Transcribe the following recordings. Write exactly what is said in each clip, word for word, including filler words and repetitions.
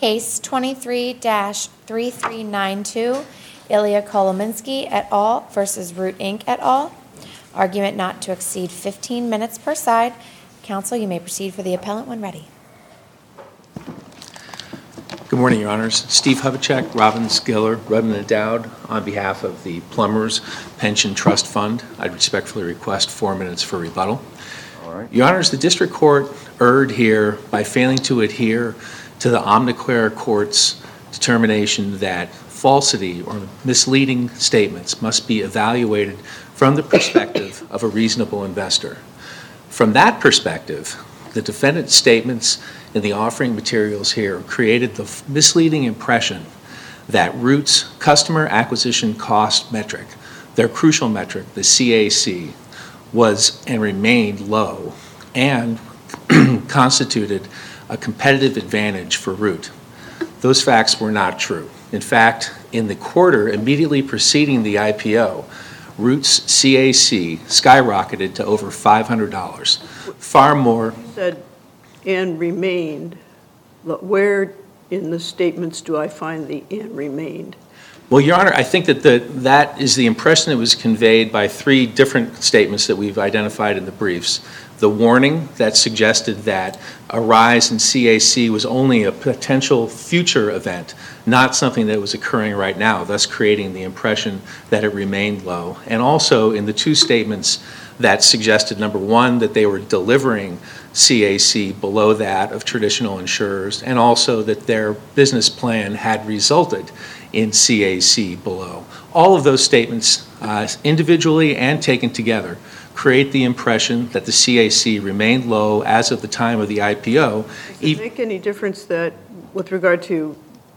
Case twenty-three dash thirty-three ninety-two, Ilya Kolominsky et al. Versus Root Incorporated et al. Argument not to exceed fifteen minutes per side. Counsel, you may proceed for the appellant when ready. Good morning, Your Honors. Steve Hubachek, Robin Skiller, Rudman and Dowd, on behalf of the Plumbers Pension Trust Fund, I respectfully request four minutes for rebuttal. All right. Your Honors, the District Court erred here by failing to adhere to the Omnicare Court's determination that falsity or misleading statements must be evaluated from the perspective of a reasonable investor. From that perspective, the defendant's statements in the offering materials here created the misleading impression that Root's customer acquisition cost metric, their crucial metric, the C A C, was and remained low and constituted a competitive advantage for Root. Those facts were not true. In fact, in the quarter immediately preceding the I P O, Root's C A C skyrocketed to over five hundred dollars, far more. You said and remained. Where in the statements do I find the and remained? Well, Your Honor, I think that the, that is the impression that was conveyed by three different statements that we've identified in the briefs. The warning that suggested that a rise in C A C was only a potential future event, not something that was occurring right now, thus creating the impression that it remained low. And also in the two statements that suggested, number one, that they were delivering C A C below that of traditional insurers, and also that their business plan had resulted in C A C below. All of those statements, uh, individually and taken together, create the impression that the C A C remained low as of the time of the I P O. Does it make any difference that, with regard to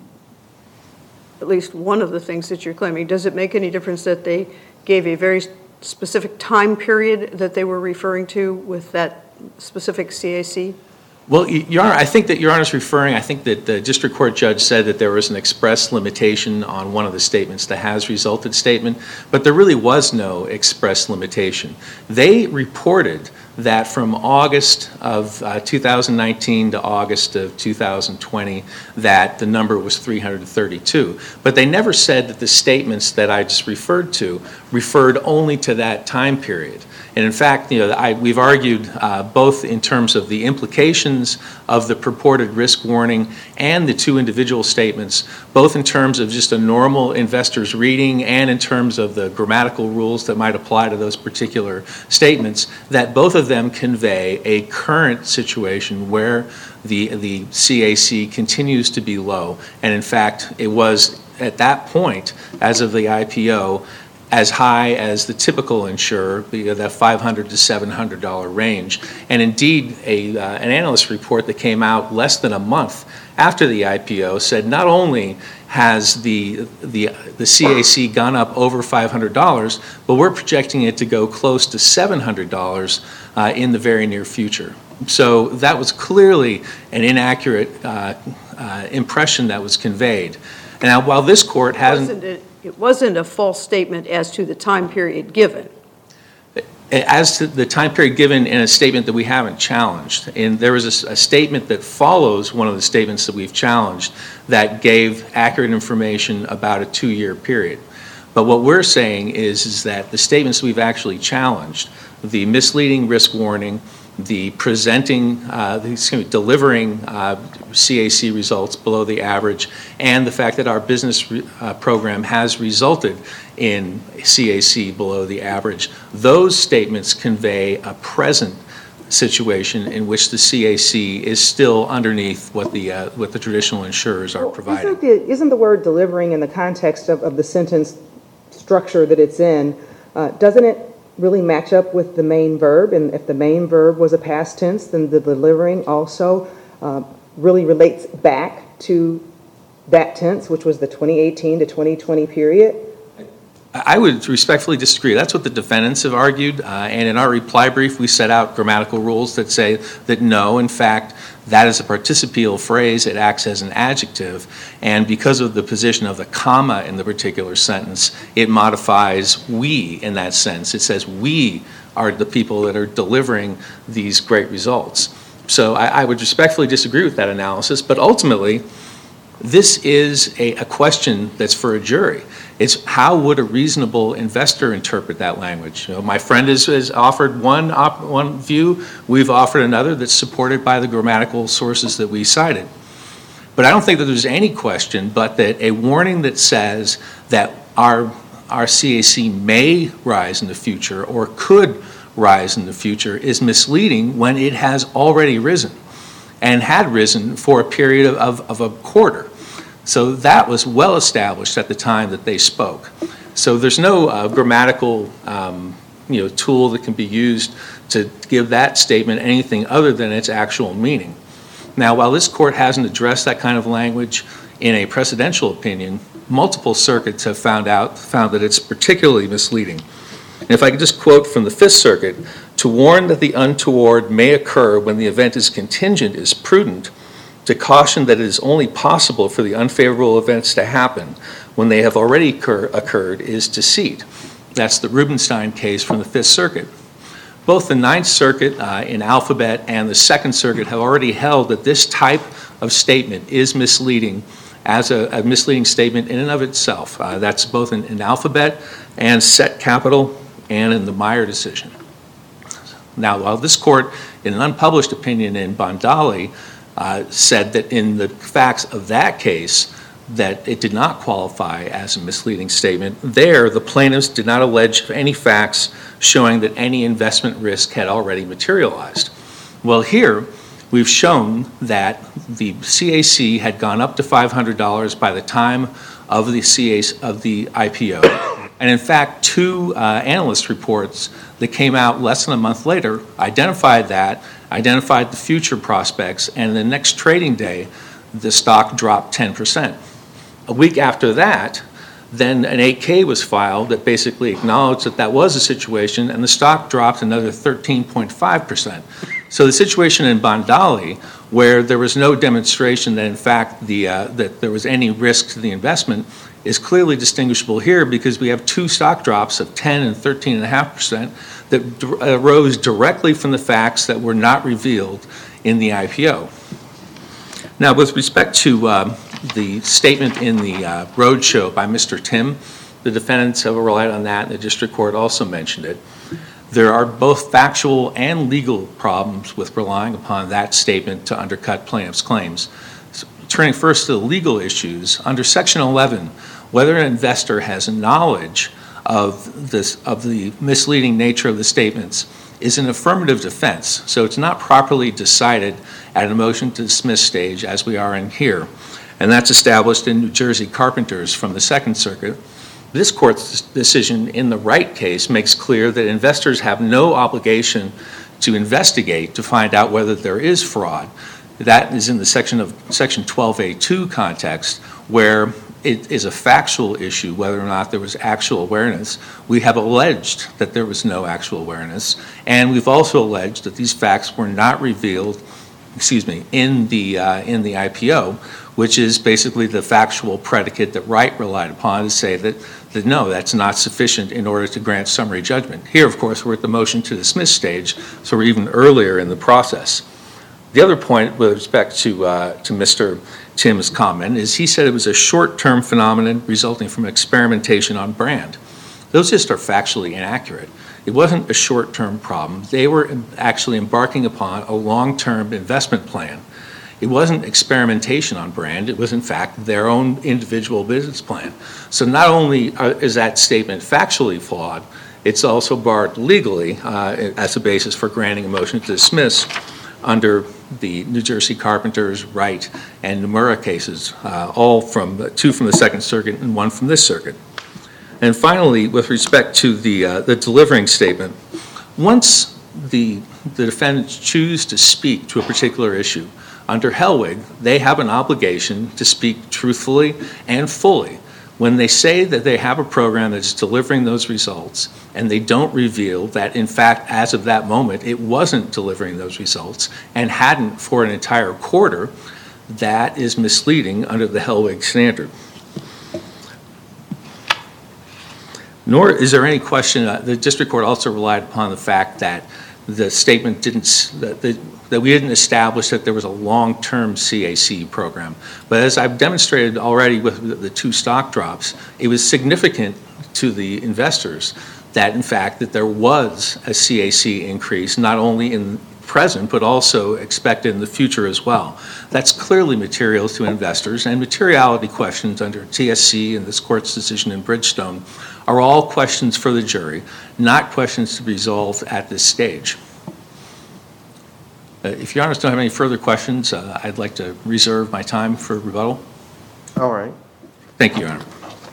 at least one of the things that you're claiming, does it make any difference that they gave a very specific time period that they were referring to with that specific C A C? Well, Your Honor, I think that Your Honor is referring, I think that the district court judge said that there was an express limitation on one of the statements, the has resulted statement, but there really was no express limitation. They reported that from August of uh, two thousand nineteen to August of two thousand twenty, that the number was three hundred thirty-two. But they never said that the statements that I just referred to referred only to that time period. And in fact, you know, I, we've argued uh, both in terms of the implications of the purported risk warning and the two individual statements, both in terms of just a normal investor's reading and in terms of the grammatical rules that might apply to those particular statements, that both of them convey a current situation where the, the C A C continues to be low. And in fact, it was at that point, as of the I P O, as high as the typical insurer, that five hundred to seven hundred dollars range. And indeed, a, uh, an analyst report that came out less than a month after the I P O said not only has the, the, the C A C gone up over five hundred dollars, but we're projecting it to go close to seven hundred dollars uh, in the very near future. So that was clearly an inaccurate uh, uh, impression that was conveyed. And now, while this court hasn't... Wasn't it, it wasn't a false statement as to the time period given. As to the time period given in a statement that we haven't challenged, and there is a, a statement that follows one of the statements that we've challenged that gave accurate information about a two-year period. But what we're saying is, is that the statements we've actually challenged, the misleading risk warning, the presenting, uh, the, excuse me, delivering uh, C A C results below the average, and the fact that our business re, uh, program has resulted in C A C below the average, those statements convey a present situation in which the C A C is still underneath what the uh, what the traditional insurers are well, providing. Isn't the, isn't the word delivering in the context of, of the sentence structure that it's in, uh, doesn't it really match up with the main verb? And if the main verb was a past tense, then the delivering also uh, really relates back to that tense, which was the twenty eighteen to twenty twenty period. I would respectfully disagree. That's what the defendants have argued, uh, and in our reply brief we set out grammatical rules that say that no, in fact, that is a participial phrase. It acts as an adjective, and because of the position of the comma in the particular sentence, it modifies we in that sense. It says we are the people that are delivering these great results. So I, I would respectfully disagree with that analysis, but ultimately This is a, a question that's for a jury. It's how would a reasonable investor interpret that language? You know, my friend has, has offered one, op, one view. We've offered another that's supported by the grammatical sources that we cited. But I don't think that there's any question but that a warning that says that our, our C A C may rise in the future or could rise in the future is misleading when it has already risen and had risen for a period of, of, of a quarter. So that was well established at the time that they spoke. So there's no uh, grammatical um, you know, tool that can be used to give that statement anything other than its actual meaning. Now, while this court hasn't addressed that kind of language in a precedential opinion, multiple circuits have found out found that it's particularly misleading. And if I could just quote from the Fifth Circuit, to warn that the untoward may occur when the event is contingent is prudent. To caution that it is only possible for the unfavorable events to happen when they have already occur, occurred is deceit. That's the Rubenstein case from the Fifth Circuit. Both the Ninth Circuit uh, in Alphabet and the Second Circuit have already held that this type of statement is misleading as a, a misleading statement in and of itself. Uh, that's both in, in Alphabet and Set Capital and in the Meyer decision. Now, while this court, in an unpublished opinion in Bandali, uh, said that in the facts of that case that it did not qualify as a misleading statement, there the plaintiffs did not allege any facts showing that any investment risk had already materialized. Well, here we've shown that the C A C had gone up to five hundred dollars by the time of the C A C of the I P O. And in fact, two uh, analyst reports that came out less than a month later identified that, identified the future prospects, and the next trading day, the stock dropped ten percent. A week after that, then an eight K was filed that basically acknowledged that that was a situation, and the stock dropped another thirteen point five percent. So the situation in Bandali, where there was no demonstration that in fact the, uh, that there was any risk to the investment, is clearly distinguishable here because we have two stock drops of ten and thirteen point five percent that arose directly from the facts that were not revealed in the I P O. Now, with respect to um, the statement in the uh, roadshow by Mister Tim, the defendants have relied on that, and the district court also mentioned it. There are both factual and legal problems with relying upon that statement to undercut plaintiffs' claims. So, turning first to the legal issues, under Section eleven, whether an investor has knowledge of this of the misleading nature of the statements is an affirmative defense, so it's not properly decided at a motion to dismiss stage as we are in here. And that's established in New Jersey Carpenters from the Second Circuit. This court's decision in the Wright case makes clear that investors have no obligation to investigate to find out whether there is fraud. That is in the section of Section twelve A two context, where it is a factual issue whether or not there was actual awareness. We have alleged that there was no actual awareness, and we've also alleged that these facts were not revealed, excuse me, in the uh, in the I P O, which is basically the factual predicate that Wright relied upon to say that, that no, that's not sufficient in order to grant summary judgment. Here, of course, we're at the motion to dismiss stage, so we're even earlier in the process. The other point with respect to uh, to Mister Tim's comment is he said it was a short-term phenomenon resulting from experimentation on brand. Those just are factually inaccurate. It wasn't a short-term problem. They were actually embarking upon a long-term investment plan. It wasn't experimentation on brand. It was, in fact, their own individual business plan. So not only is that statement factually flawed, it's also barred legally uh, as a basis for granting a motion to dismiss under the New Jersey Carpenters, Wright, and Nomura cases, uh, all from two from the Second Circuit and one from this circuit. And finally, with respect to the uh, the delivering statement, once the the defendants choose to speak to a particular issue, under Hellwig, they have an obligation to speak truthfully and fully. When they say that they have a program that is delivering those results, and they don't reveal that, in fact, as of that moment, it wasn't delivering those results and hadn't for an entire quarter, that is misleading under the Hellwig standard. Nor is there any question, uh, the district court also relied upon the fact that the statement didn't, s- that, that that we didn't establish that there was a long-term C A C program. But as I've demonstrated already with the- the two stock drops, it was significant to the investors that, in fact, that there was a C A C increase, not only in present, but also expected in the future as well. That's clearly material to investors, and materiality questions under T S C and this court's decision in Bridgestone are all questions for the jury, not questions to be resolved at this stage. Uh, If Your Honors don't have any further questions, uh, I'd like to reserve my time for rebuttal. All right. Thank you, Your Honor.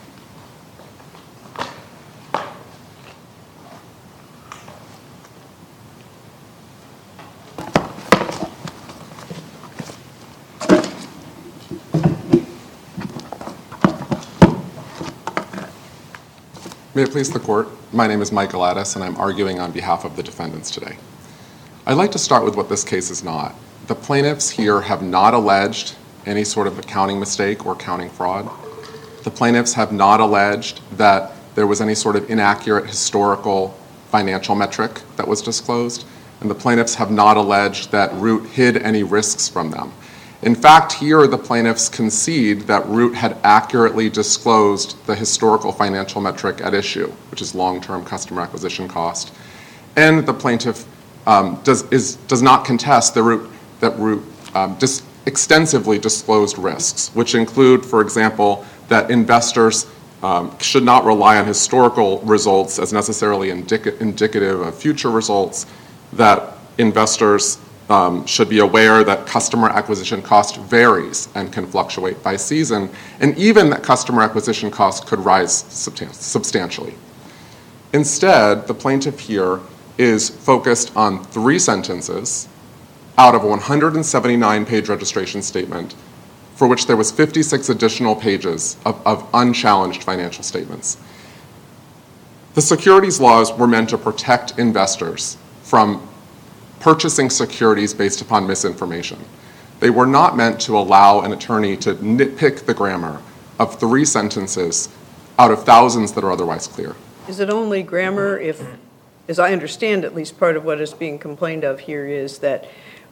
May it please the Court, my name is Michael Addis, and I'm arguing on behalf of the defendants today. I'd like to start with what this case is not. The plaintiffs here have not alleged any sort of accounting mistake or accounting fraud. The plaintiffs have not alleged that there was any sort of inaccurate historical financial metric that was disclosed, and the plaintiffs have not alleged that Root hid any risks from them. In fact, here the plaintiffs concede that Root had accurately disclosed the historical financial metric at issue, which is long-term customer acquisition cost, and the plaintiff um, does, is, does not contest the Root, that Root um, dis- extensively disclosed risks, which include, for example, that investors um, should not rely on historical results as necessarily indica- indicative of future results, that investors Um, should be aware that customer acquisition cost varies and can fluctuate by season, and even that customer acquisition cost could rise substan- substantially. Instead, the plaintiff here is focused on three sentences out of a one hundred seventy-nine page registration statement for which there was fifty-six additional pages of, of unchallenged financial statements. The securities laws were meant to protect investors from purchasing securities based upon misinformation. They were not meant to allow an attorney to nitpick the grammar of three sentences out of thousands that are otherwise clear. Is it only grammar if, as I understand at least part of what is being complained of here is that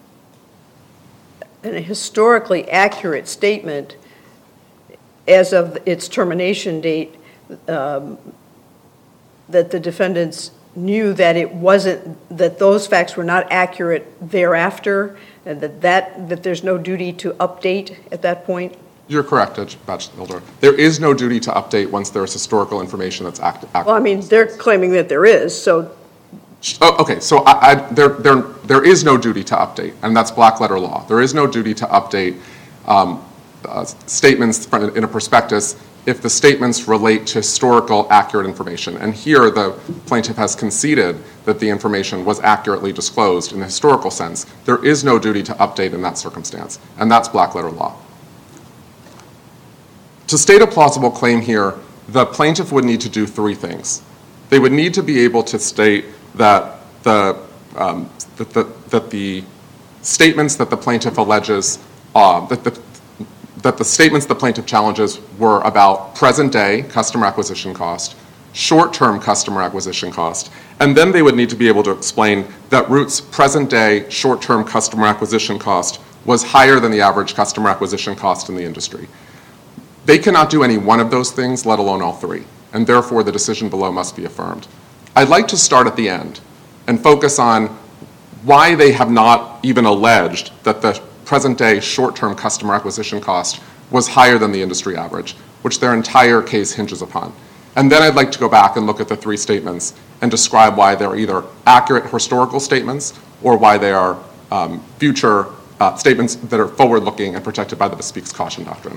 a historically accurate statement as of its termination date, um, that the defendants knew that it wasn't, that those facts were not accurate thereafter, and that, that, that there's no duty to update at that point? You're correct, Judge Batchelder. There is no duty to update once there is historical information that's act- accurate. Well, I mean, they're claiming that there is, so. Oh, okay, so I, I, there, there, there is no duty to update, and that's black letter law. There is no duty to update um, uh, statements in a prospectus if the statements relate to historical accurate information. And here the plaintiff has conceded that the information was accurately disclosed in the historical sense. There is no duty to update in that circumstance, and that's black letter law. To state a plausible claim here, the plaintiff would need to do three things. They would need to be able to state that the, um, that the, that the statements that the plaintiff alleges, uh, that the that the statements the plaintiff challenges were about present-day customer acquisition cost, short-term customer acquisition cost, and then they would need to be able to explain that Root's present-day short-term customer acquisition cost was higher than the average customer acquisition cost in the industry. They cannot do any one of those things, let alone all three, and therefore the decision below must be affirmed. I'd like to start at the end and focus on why they have not even alleged that the present-day short-term customer acquisition cost was higher than the industry average, which their entire case hinges upon. And then I'd like to go back and look at the three statements and describe why they're either accurate historical statements or why they are um, future uh, statements that are forward-looking and protected by the bespeaks caution doctrine.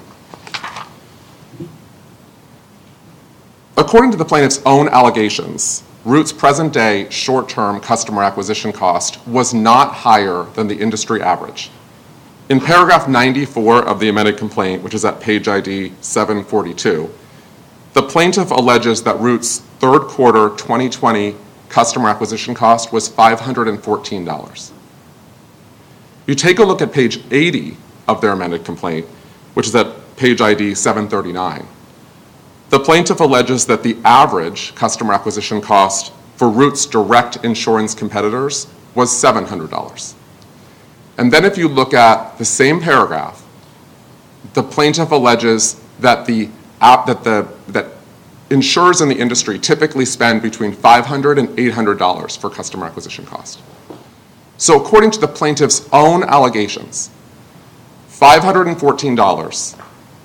According to the plaintiff's own allegations, Root's present-day short-term customer acquisition cost was not higher than the industry average. In paragraph ninety-four of the amended complaint, which is at page I D seven forty-two, the plaintiff alleges that Root's third quarter twenty twenty customer acquisition cost was five hundred fourteen dollars. You take a look at page eighty of their amended complaint, which is at page I D seven thirty-nine. The plaintiff alleges that the average customer acquisition cost for Root's direct insurance competitors was seven hundred dollars. And then if you look at the same paragraph, the plaintiff alleges that the app that the that insurers in the industry typically spend between five hundred dollars and eight hundred dollars for customer acquisition cost. So according to the plaintiff's own allegations, five hundred fourteen dollars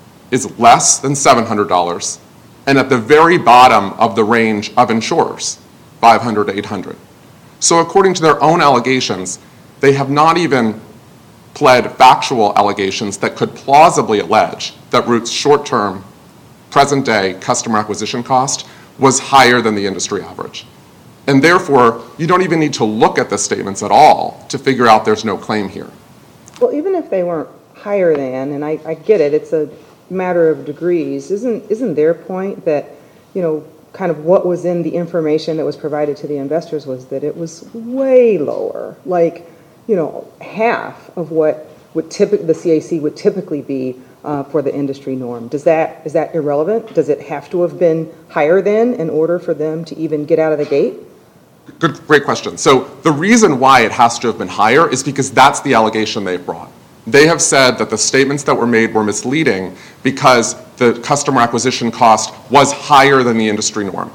is less than seven hundred dollars and at the very bottom of the range of insurers, five hundred to eight hundred. So according to their own allegations, they have not even pled factual allegations that could plausibly allege that Root's short-term, present-day customer acquisition cost was higher than the industry average. And therefore, you don't even need to look at the statements at all to figure out there's no claim here. Well, even if they weren't higher than, and I, I get it, it's a matter of degrees, isn't isn't their point that, you know, kind of what was in the information that was provided to the investors was that it was way lower, like, you know, half of what would typically the C A C would typically be uh, for the industry norm. Does that is that irrelevant? Does it have to have been higher than in order for them to even get out of the gate? Good, great question. So the reason why it has to have been higher is because that's the allegation they've brought. They have said that the statements that were made were misleading because the customer acquisition cost was higher than the industry norm.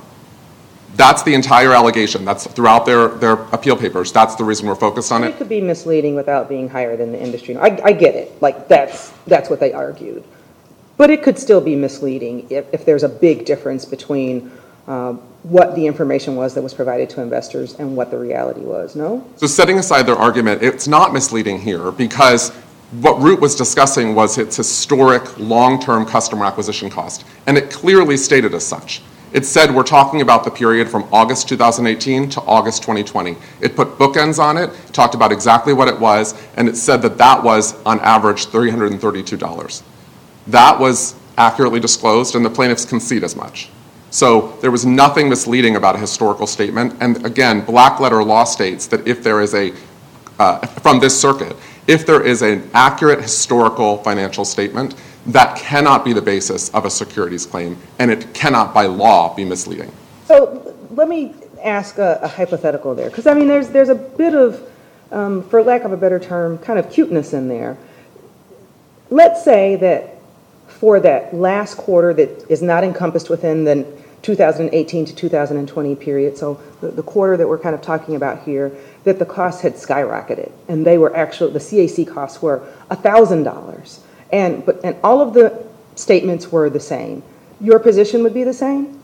That's the entire allegation. That's throughout their, their appeal papers. That's the reason we're focused on It it. could be misleading without being higher than the industry. I, I get it. Like, that's that's what they argued. But it could still be misleading if, if there's a big difference between uh, what the information was that was provided to investors and what the reality was, no? So setting aside their argument, it's not misleading here because what Root was discussing was its historic long-term customer acquisition cost, and it clearly stated as such. It said we're talking about the period from August two thousand eighteen to August twenty twenty. It put bookends on it, talked about exactly what it was, and it said that that was, on average, three hundred thirty-two dollars. That was accurately disclosed, and the plaintiffs concede as much. So there was nothing misleading about a historical statement, and again, black letter law states that if there is a, uh, from this circuit, if there is an accurate historical financial statement, that cannot be the basis of a securities claim, and it cannot by law be misleading. So let me ask a, a hypothetical there, because I mean, there's there's a bit of, um, for lack of a better term, kind of cuteness in there. Let's say that for that last quarter that is not encompassed within the two thousand eighteen to two thousand twenty period, so the, the quarter that we're kind of talking about here, that the costs had skyrocketed, and they were actually, the C A C costs were one thousand dollars. And but and all of the statements were the same. Your position would be the same?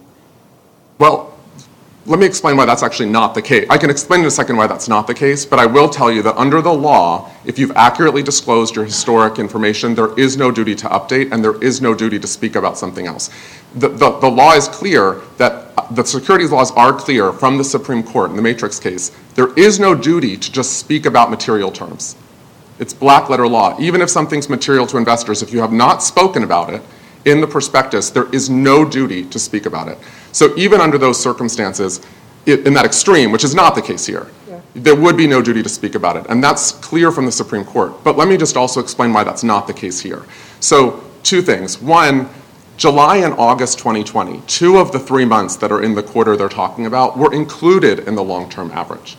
Well, let me explain why that's actually not the case. I can explain in a second why that's not the case, but I will tell you that under the law, if you've accurately disclosed your historic information, there is no duty to update and there is no duty to speak about something else. The, the, the law is clear that the securities laws are clear from the Supreme Court in the Matrix case. There is no duty to just speak about material terms. It's black letter law. Even if something's material to investors, if you have not spoken about it in the prospectus, there is no duty to speak about it. So even under those circumstances, in that extreme, which is not the case here, yeah, there would be no duty to speak about it. And that's clear from the Supreme Court. But let me just also explain why that's not the case here. So two things. One, July and August twenty twenty, two of the three months that are in the quarter they're talking about, were included in the long-term average.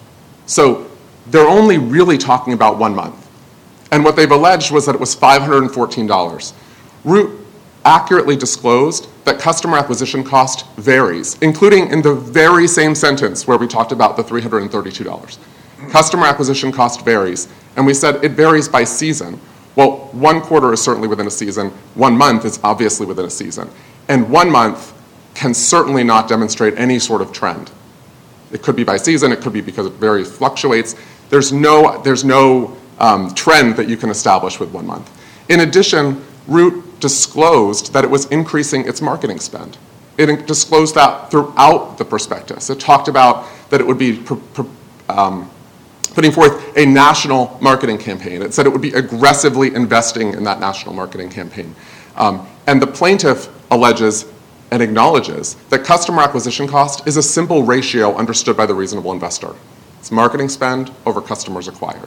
So they're only really talking about one month. And what they've alleged was that it was five hundred fourteen dollars. Root accurately disclosed that customer acquisition cost varies, including in the very same sentence where we talked about the three hundred thirty-two dollars. Customer acquisition cost varies, and we said it varies by season. Well, one quarter is certainly within a season, one month is obviously within a season, and one month can certainly not demonstrate any sort of trend. It could be by season, it could be because it varies, fluctuates. There's no, there's no um, trend that you can establish with one month. In addition, Root disclosed that it was increasing its marketing spend. It disclosed that throughout the prospectus. It talked about that it would be pr- pr- um, putting forth a national marketing campaign. It said it would be aggressively investing in that national marketing campaign. Um, and the plaintiff alleges and acknowledges that customer acquisition cost is a simple ratio understood by the reasonable investor. It's marketing spend over customers acquired.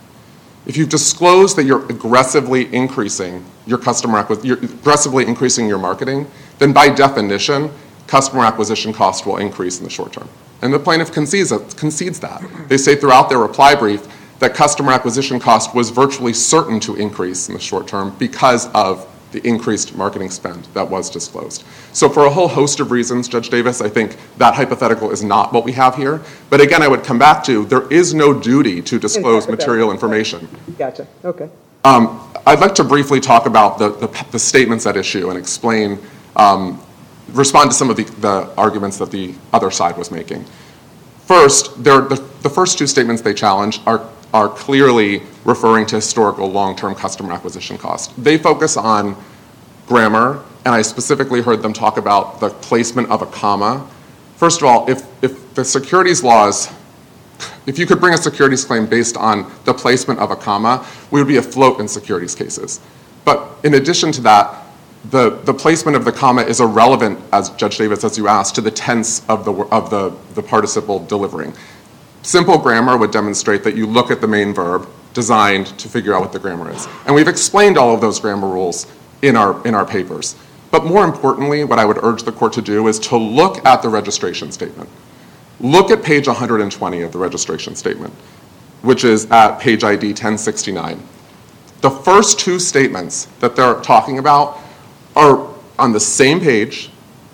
If you've disclosed that you're aggressively increasing your customer acquisition, you're aggressively increasing your marketing, then by definition, customer acquisition cost will increase in the short term. And the plaintiff concedes, concedes that. They say throughout their reply brief that customer acquisition cost was virtually certain to increase in the short term because of the increased marketing spend that was disclosed. So for a whole host of reasons, Judge Davis, I think that hypothetical is not what we have here. But again, I would come back to there is no duty to disclose material information. Gotcha, okay. Um, I'd like to briefly talk about the, the, the statements at issue and explain, um, respond to some of the, the arguments that the other side was making. First, the, the first two statements they challenge are, are clearly referring to historical long-term customer acquisition cost. They focus on grammar, and I specifically heard them talk about the placement of a comma. First of all, if, if the securities laws, if you could bring a securities claim based on the placement of a comma, we would be afloat in securities cases. But in addition to that, the, the placement of the comma is irrelevant, as Judge Davis, as you asked, to the tense of the, of the, the participle delivering. Simple grammar would demonstrate that you look at the main verb designed to figure out what the grammar is. And we've explained all of those grammar rules in our, in our papers. But more importantly, what I would urge the court to do is to look at the registration statement. Look at page one hundred twenty of the registration statement, which is at page I D ten sixty-nine. The first two statements that they're talking about are on the same page,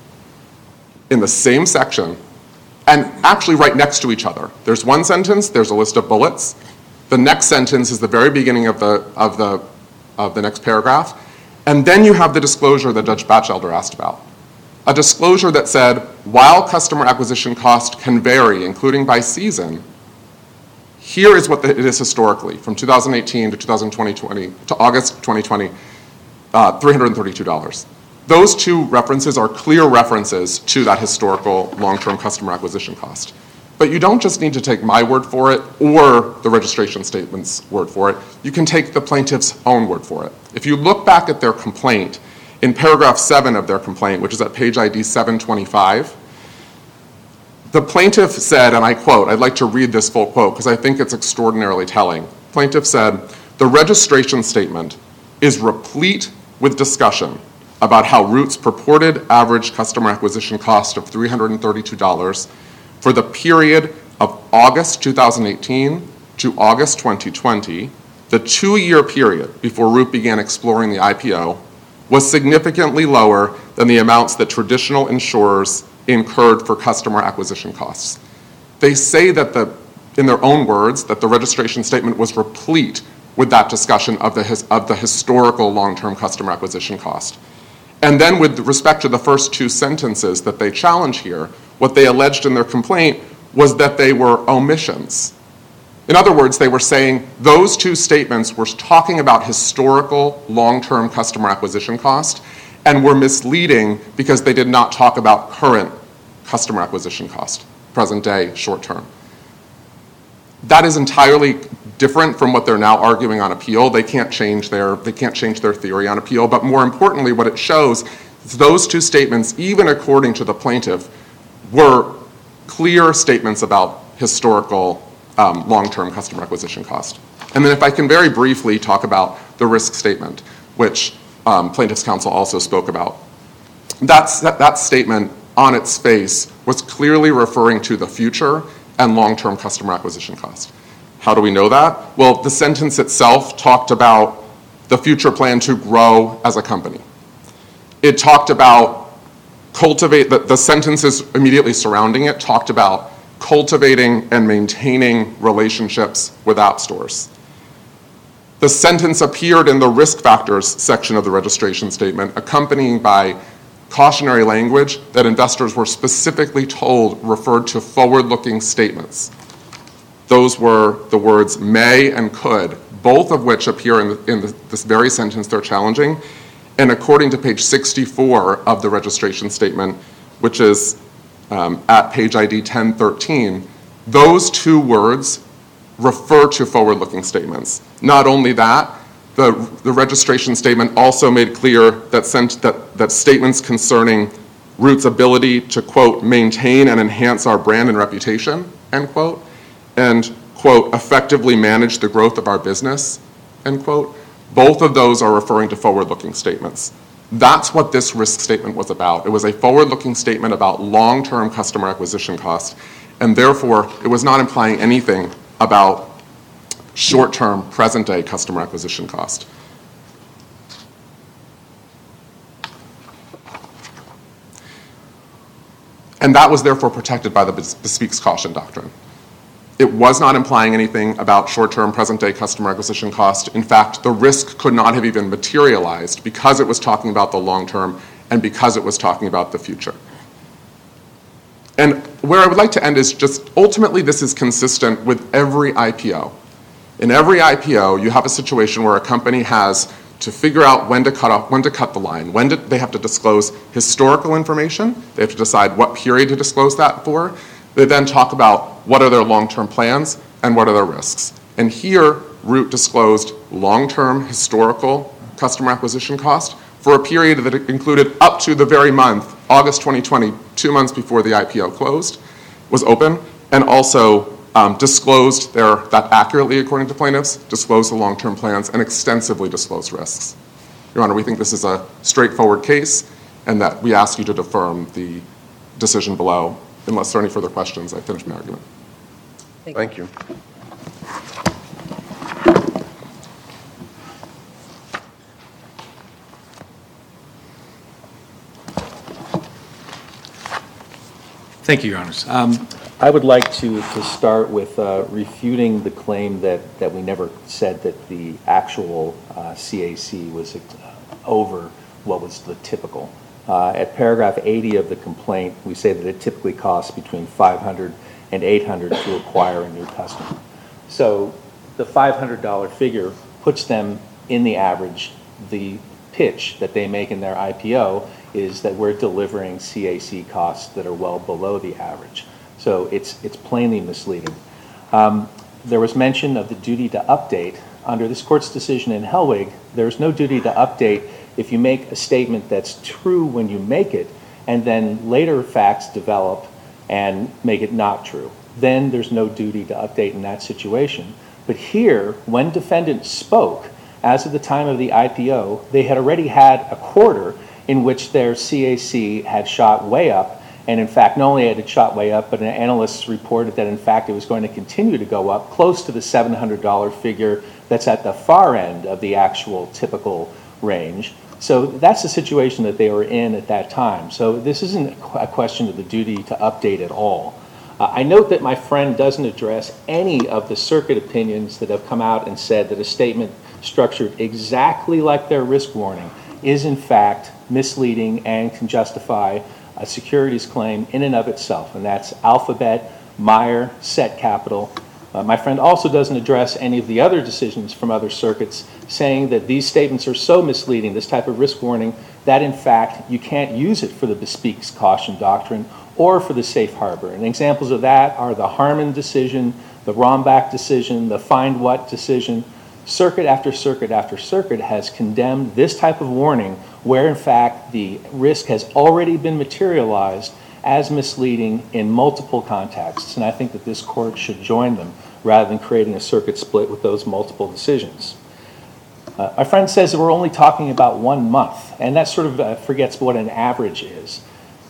in the same section, and actually right next to each other. There's one sentence, there's a list of bullets. The next sentence is the very beginning of the, of the, of the next paragraph. And then you have the disclosure that Judge Batchelder asked about. A disclosure that said, while customer acquisition cost can vary, including by season, here is what the, it is historically, from two thousand eighteen to two thousand twenty, to August twenty twenty, uh, three hundred thirty-two dollars. Those two references are clear references to that historical long-term customer acquisition cost. But you don't just need to take my word for it or the registration statement's word for it. You can take the plaintiff's own word for it. If you look back at their complaint, in paragraph seven of their complaint, which is at page I D seven twenty-five, the plaintiff said, and I quote, I'd like to read this full quote because I think it's extraordinarily telling. Plaintiff said, the registration statement is replete with discussion about how Root's purported average customer acquisition cost of three hundred thirty-two dollars for the period of August two thousand eighteen to August twenty twenty, the two-year period before Root began exploring the I P O, was significantly lower than the amounts that traditional insurers incurred for customer acquisition costs. They say that the, in their own words, that the registration statement was replete with that discussion of the, his, of the historical long-term customer acquisition cost. And then with respect to the first two sentences that they challenge here, what they alleged in their complaint was that they were omissions. In other words, they were saying those two statements were talking about historical long-term customer acquisition cost and were misleading because they did not talk about current customer acquisition cost, present day, short term. That is entirely different from what they're now arguing on appeal. They can't change their, they can't change their theory on appeal, but more importantly, what it shows is those two statements, even according to the plaintiff, were clear statements about historical um, long-term customer acquisition cost. And then if I can very briefly talk about the risk statement, which um, plaintiff's counsel also spoke about. That's, that, that statement on its face was clearly referring to the future and long-term customer acquisition cost. How do we know that? Well, the sentence itself talked about the future plan to grow as a company. It talked about cultivate, the, the sentences immediately surrounding it talked about cultivating and maintaining relationships with app stores. The sentence appeared in the risk factors section of the registration statement, accompanying by cautionary language that investors were specifically told referred to forward-looking statements. Those were the words may and could, both of which appear in, the, in the, this very sentence they're challenging. And according to page sixty-four of the registration statement, which is um, at page I D ten thirteen, those two words refer to forward-looking statements. Not only that, the, the registration statement also made clear that, sent, that, that statements concerning Root's ability to, quote, maintain and enhance our brand and reputation, end quote, and, quote, effectively manage the growth of our business, end quote, both of those are referring to forward-looking statements. That's what this risk statement was about. It was a forward-looking statement about long-term customer acquisition cost, and therefore it was not implying anything about short-term, present-day customer acquisition cost. And that was therefore protected by the bespeaks caution doctrine. It was not implying anything about short-term, present-day customer acquisition cost. In fact, the risk could not have even materialized because it was talking about the long-term and because it was talking about the future. And where I would like to end is just ultimately this is consistent with every I P O. In every I P O, you have a situation where a company has to figure out when to cut off, when to cut the line, when do they have to disclose historical information, they have to decide what period to disclose that for. They then talk about what are their long-term plans and what are their risks. And here, Root disclosed long-term historical customer acquisition cost for a period that included up to the very month, August twenty twenty, two months before the I P O closed, was open, and also um, disclosed their, that accurately according to plaintiffs, disclosed the long-term plans and extensively disclosed risks. Your Honor, we think this is a straightforward case and that we ask you to affirm the decision below. Unless there are any further questions, I finish my argument. Thank you. Thank you, Your Honors. Um, I would like to, to start with uh, refuting the claim that, that we never said that the actual uh, C A C was uh, over what was the typical. Uh, at paragraph eighty of the complaint, we say that it typically costs between five hundred dollars and eight hundred dollars to acquire a new customer. So the five hundred dollar figure puts them in the average. The pitch that they make in their I P O is that we're delivering C A C costs that are well below the average. So it's, it's plainly misleading. Um, there was mention of the duty to update. Under this court's decision in Hellwig, there's no duty to update if you make a statement that's true when you make it, and then later facts develop and make it not true. Then there's no duty to update in that situation. But here, when defendants spoke, as of the time of the I P O, they had already had a quarter in which their C A C had shot way up, and in fact, not only had it shot way up, but an analyst reported that in fact it was going to continue to go up close to the seven hundred dollar figure that's at the far end of the actual typical range. So that's the situation that they were in at that time. So this isn't a question of the duty to update at all. Uh, I note that my friend doesn't address any of the circuit opinions that have come out and said that a statement structured exactly like their risk warning is in fact misleading and can justify a securities claim in and of itself. And that's Alphabet, Meyer, Set Capital. Uh, my friend also doesn't address any of the other decisions from other circuits saying that these statements are so misleading, this type of risk warning, that in fact you can't use it for the bespeaks caution doctrine or for the safe harbor. And examples of that are the Harmon decision, the Rombach decision, the Find What decision. Circuit after circuit after circuit has condemned this type of warning where in fact the risk has already been materialized as misleading in multiple contexts. And I think that this court should join them rather than creating a circuit split with those multiple decisions. Uh, my friend says that we're only talking about one month, and that sort of uh, forgets what an average is.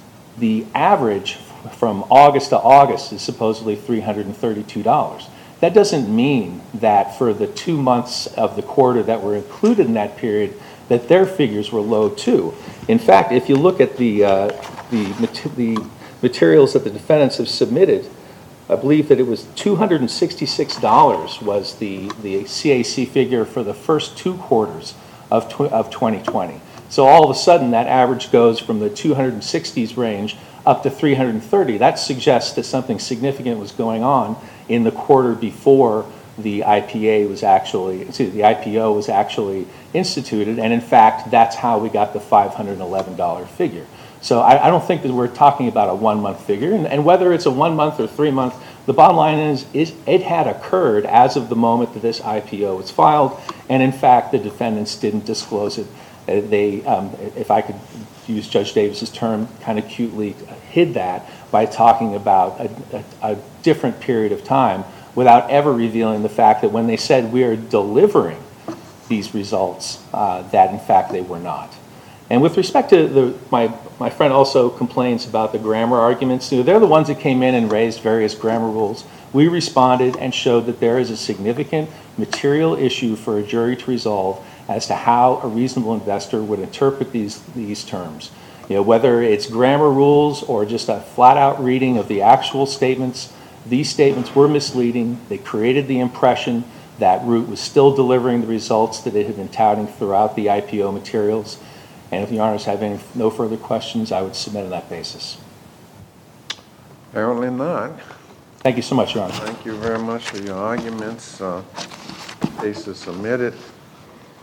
The average from August to August is supposedly three hundred thirty-two dollars. That doesn't mean that for the two months of the quarter that were included in that period that their figures were low too. In fact, if you look at the, uh, the, the materials that the defendants have submitted, I believe that it was two hundred sixty-six dollars was the, the C A C figure for the first two quarters of, tw of twenty twenty. So all of a sudden that average goes from the two hundred sixties range up to three hundred thirty. That suggests that something significant was going on in the quarter before the I P A was actually, excuse me, the I P O was actually instituted, and in fact, that's how we got the five hundred eleven dollar figure. So I, I don't think that we're talking about a one-month figure, and, and whether it's a one-month or three-month, the bottom line is, is it had occurred as of the moment that this I P O was filed, and in fact, the defendants didn't disclose it. Uh, they, um, if I could use Judge Davis's term, kind of cutely hid that by talking about a, a, a different period of time without ever revealing the fact that when they said we are delivering these results, uh, that in fact they were not. And with respect to the, my, my friend also complains about the grammar arguments. You know, they're the ones that came in and raised various grammar rules. We responded and showed that there is a significant material issue for a jury to resolve as to how a reasonable investor would interpret these, these terms. You know, whether it's grammar rules or just a flat-out reading of the actual statements, these statements were misleading. They created the impression that Root was still delivering the results that it had been touting throughout the I P O materials. And if the honors have any, no further questions, I would submit on that basis. Apparently not. Thank you so much, Your Honor. Thank you very much for your arguments. Uh, Case is submitted.